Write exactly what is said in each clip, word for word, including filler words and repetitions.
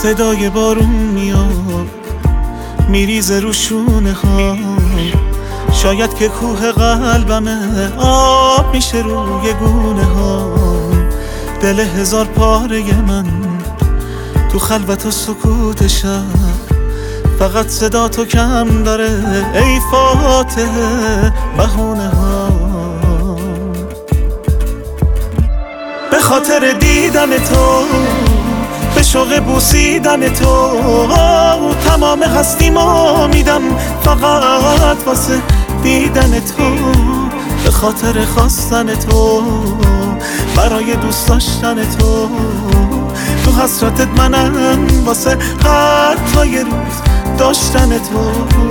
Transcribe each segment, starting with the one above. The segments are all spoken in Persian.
صدای بارون میاد میریزه رو شونه ها، شاید که کوه قلبمه آب میشه روی گونه ها. دل هزار پاره من تو خلوت و سکوت شب، فقط صدا تو کم داره ای فاتح بهونه ها. به خاطر دیدن تو، به شوق بوسیدن تو، تمام هستیمو میدم فقط واسه دیدن تو. به خاطر خواستن تو، برای دوست داشتن تو، تو حسرتت منم واسه حتی یه روز داشتن تو.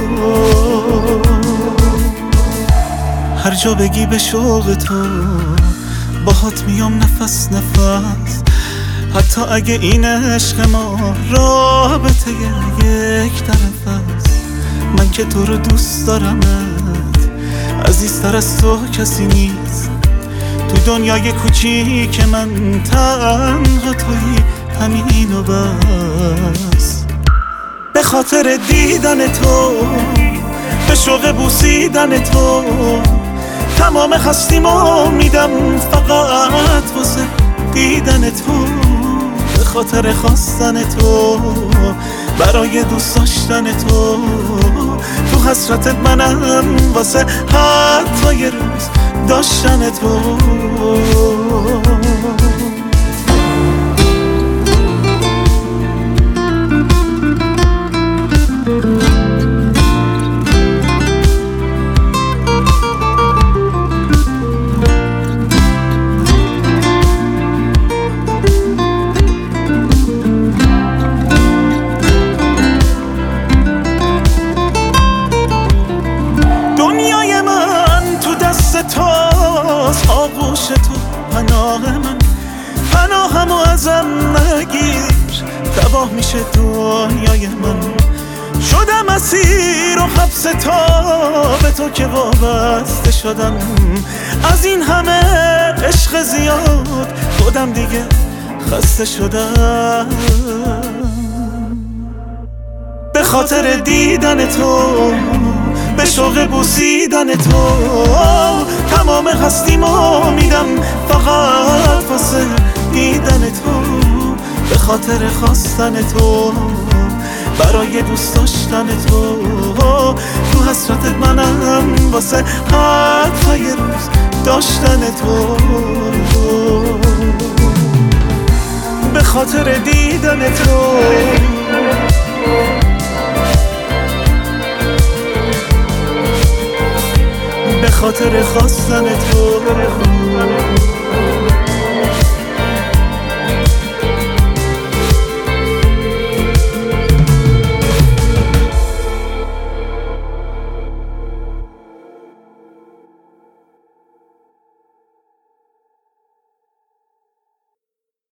هر جا بگی به شوق تو، باهات میام نفس نفس، حتی اگه این عشق ما رابطه یک طرف است. من که تو رو دوست دارمت، عزیزتر از تو کسی نیست. تو دنیای کوچیک من تنها تویی، همین و بس. به خاطر دیدن تو، به شوق بوسیدن تو، تمام هستیمو میدم فقط واسه دیدن تو. به خاطر خواستن تو، برای دوست داشتن تو، تو حسرتت منم واسه حتی یه روز داشتن تو. توست آغوش تو پناه من، پناهمو ازم نگیر، تباه میشه دنیای من. شدم اسیر و حبس تو، به تو که وابسته شدم. از این همه عشق زیاد خودم دیگه خسته شدم. به خاطر دیدن تو، به شوق بوسیدن تو، تمام هستیمو میدم فقط واسه دیدن تو. به خاطر خواستن تو، برای دوست داشتن تو، تو حسرتت منم واسه حتی یه روز داشتن تو. به خاطر دیدن تو، به خاطر خواستن تو.